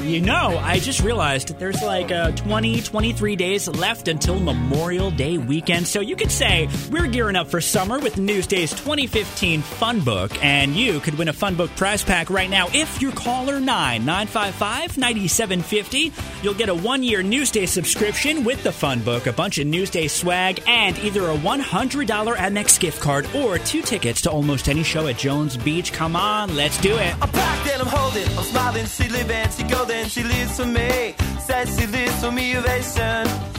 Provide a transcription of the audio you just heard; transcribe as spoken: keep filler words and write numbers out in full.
you know, I just realized there's like uh, twenty, twenty-three days left until Memorial Day weekend. So you could say we're gearing up for summer with Newsday's twenty fifteen Fun Book. And you could win a Fun Book prize pack right now if you're caller nine nine five five, nine seven five zero. You'll get a one-year Newsday subscription with the Fun Book, a bunch of Newsday swag, and either a one hundred dollars Amex gift card or two tickets to almost any show at Jones Beach. Come on, let's do it. I'm packed and I'm holding, I'm smiling, she living, she golden, she lives for me, says she lives for me, ovation.